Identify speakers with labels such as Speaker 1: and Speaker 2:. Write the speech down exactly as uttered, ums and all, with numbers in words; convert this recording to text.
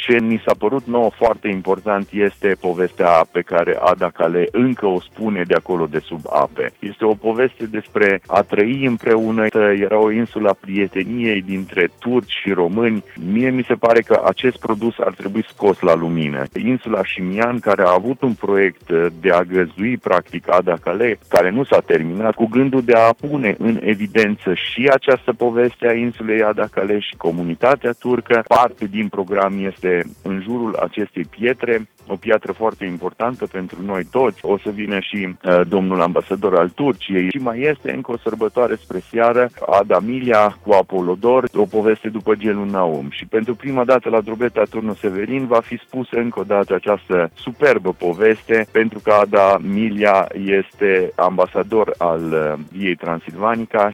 Speaker 1: Ce mi s-a părut nouă foarte important este povestea pe care Ada Calais încă o spune de acolo de sub ape. Este o poveste despre a trăi împreună, era o insulă a prieteniei dintre turci și români. Mie mi se pare că acest produs ar trebui scos la lumină. Insula Șimian, care a avut un proiect de a găzdui practic Ada Calais, care nu s-a terminat, cu gândul de a pune în evidență și această poveste a insulei Ada Calais și comunitatea turcă. Parte din program este în jurul acestei pietre, o piatră foarte importantă pentru noi toți. O să vină și uh, domnul ambasador al Turciei și mai este încă o sărbătoare spre seară, Ada Milia cu Apolodor, o poveste după Gelul Naum. Și pentru prima dată la Drobeta Turnul Severin va fi spusă încă o dată această superbă poveste, pentru că Ada Milia este ambasador al uh, Viei Transilvanica